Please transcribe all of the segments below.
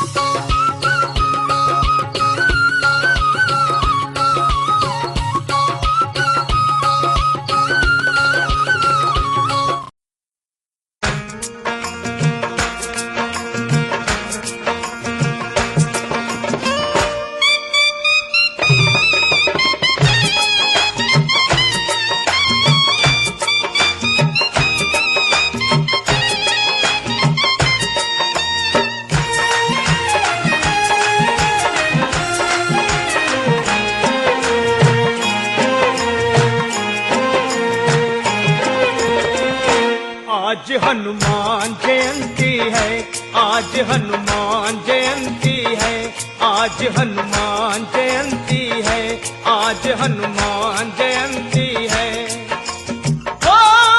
आज हनुमान जयंती है, आज हनुमान जयंती है, आज हनुमान जयंती है, आज हनुमान जयंती है। ओ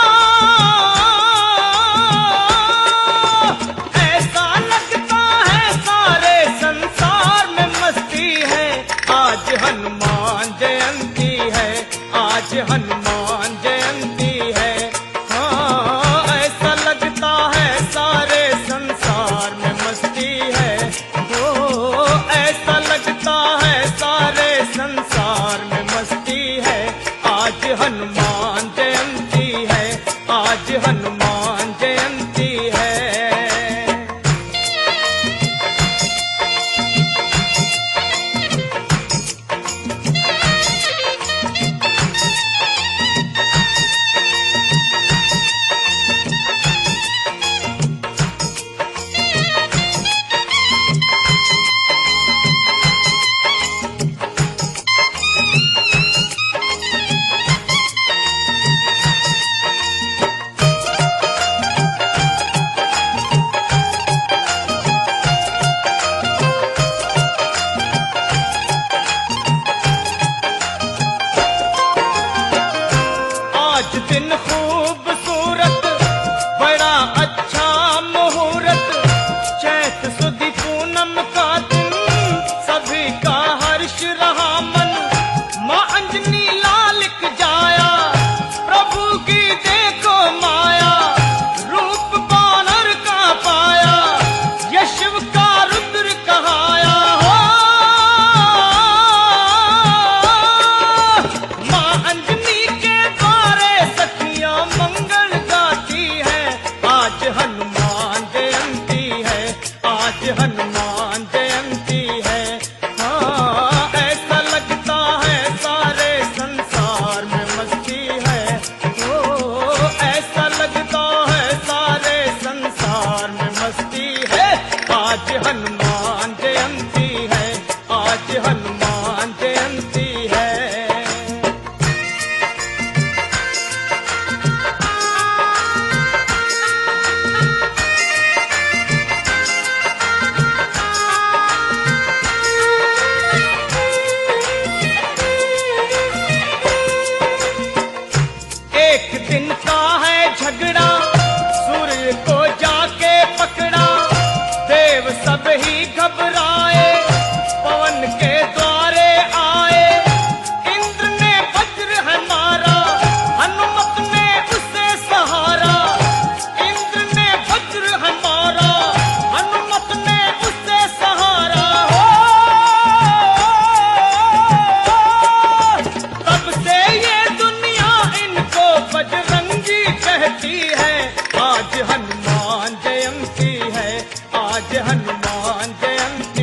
ऐसा लगता है सारे संसार में मस्ती है, आज हनुमान जयंती है, आज हनुमान जयंती है। सारे संसार में मस्ती है, ओ ऐसा लगता है सारे संसार में मस्ती है। आज हनुमान जयंती है, आज हनुमान जयंती है। आज दिन खूबसूरत बड़ा अच्छा मुहूर्त, चैत सुदी पूनम का दिन सभी का हर्ष रहा मन। माँ अंजनी लालिक जाया प्रभु की देखो माया, रूप बानर का पाया ये शिव का रुद्र कहाया। हो माँ अंजनी के सखियां मंगल गाती है, आज हनुमान जयंती है, आज हनुमान जयंती है। हाँ ऐसा लगता है सारे संसार में मस्ती है, ओ ऐसा लगता है सारे संसार में मस्ती है। आज हनुमान जयंती है, आज हनुमान जयंती है। एक दिन का है झगड़ा, सूर्य को जाके पकड़ा, देव सब ही घबराए, पवन के द्वारे आए। इंद्र ने वज्र है मारा, हनुमत ने उसे सहारा। इंद्र ने वज्र है मारा, हनुमत ने उसे सहारा। हो तब से ये दुनिया इनको बजरंगी कहती है। आज हनुमान जयंती है, आज हनुमान जयंती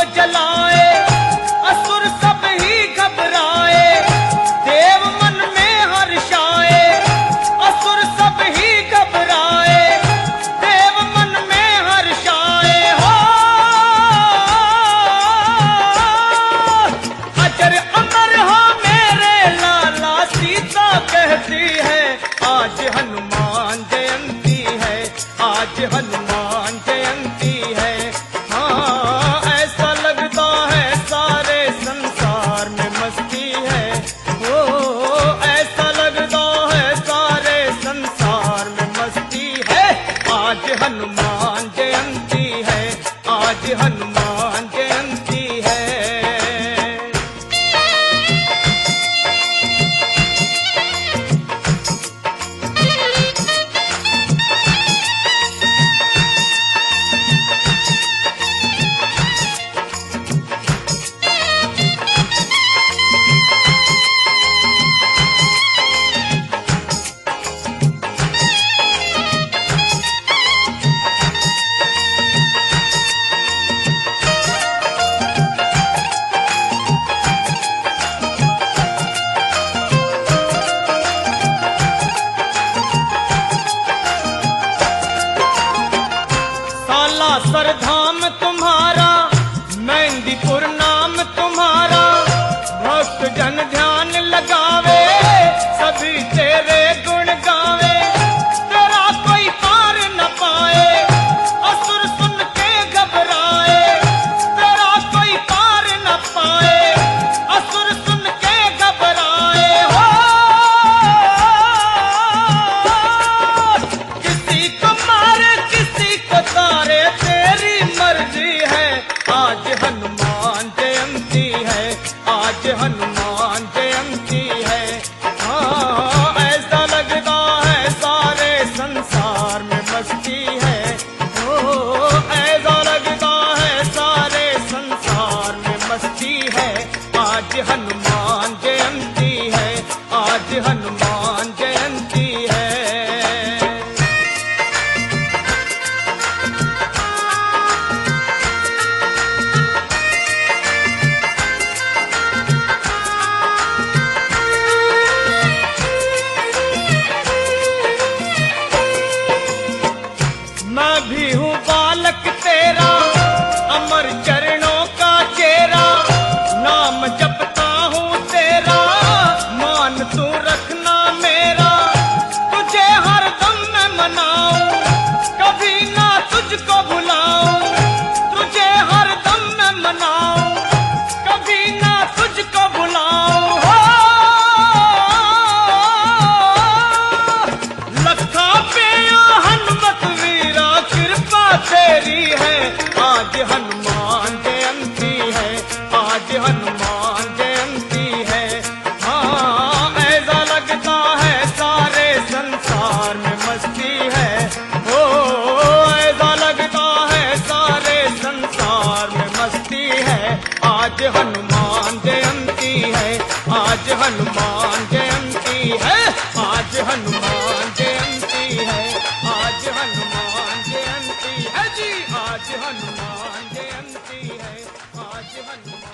जलाए, असुर सब ही घबराए, देव मन में हर्षाए, असुर सब ही घबराए, देव मन में हर्षाए। हो अजर अमर हो मेरे लाला, सीता कहती है आज हनुमान जयंती है, आज हनुमान जयंती है। हाँ ऐसा लगता है सारे संसार में मस्ती है, ओ ऐसा लगता है सारे संसार में मस्ती है। आज हनुमान जयंती है, आज हनुमान जयंती है। सरधाम तुम्हारा, मेहंदीपुर नाम तुम्हारा, भक्त जन ध्यान लगावे, सभी तेरे गुण गावे, तेरा कोई पार न पाए, असुर सुन के घबराए, तेरा कोई पार न पाए, असुर सुन के घबराए। हो किसी को मारे किसी को तारे, तेरी मर्जी है। आज हनुमान जयंती है, आज हनुमान जयंती है। हाँ ऐसा लगता है सारे संसार में मस्ती है, ओ ऐसा लगता है सारे संसार में मस्ती है। आज हनुमान जयंती है, आज हनुमान जयंती है। मैं भी हूँ बालक तेरा, अमर चरणों का चेहरा, नाम जपता हूँ तेरा, मान तू रखना मेरा, तुझे हर दम मैं मनाऊं, कभी ना तुझको भुलाऊं, तुझे हर दम मैं मनाऊं, कभी ना तुझको भुलाऊं। हो लखा पे हनुमत वीरा, कृपा तेरी है। आज हनुमान जयंती है, आज हनुमान जयंती है। हाँ ऐसा लगता है सारे संसार में मस्ती है, ओ ऐसा लगता है सारे संसार में मस्ती है। आज हनुमान जयंती है, आज हनुमान जयंती है, आज हनुमान जयंती है, आज हनुमान जयंती है जी, आज हनुमान जयंती है, आज हनुमान